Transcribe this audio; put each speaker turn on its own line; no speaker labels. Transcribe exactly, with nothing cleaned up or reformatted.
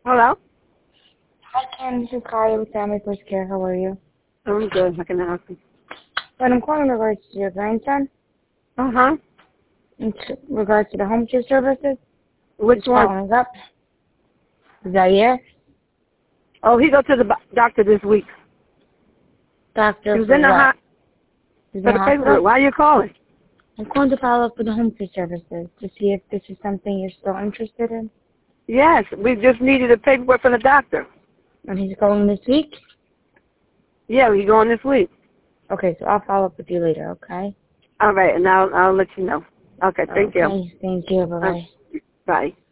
Hello?
Hi, Ken. This is Kari with Family First Care. How are you?
I'm good. How can I help you?
But I'm calling in regards to your grandson.
Uh-huh.
In regards to the home care services.
Which
Just
one?
following up. Zaire.
Oh, he go to the b- doctor this week.
Doctor
He was
for
in the
what?
hot
He's in
for
the
the paperwork.
hospital?
Why are you calling?
I'm calling to follow up with the home care services to see if this is something you're still interested in.
Yes, we just needed the paperwork from the doctor.
And he's going this week?
Yeah, we going this week.
Okay, so I'll follow up with you later, okay?
All right, and I'll I'll let you know. Okay, thank you.
Okay, thank you. Bye-bye.
Uh, bye.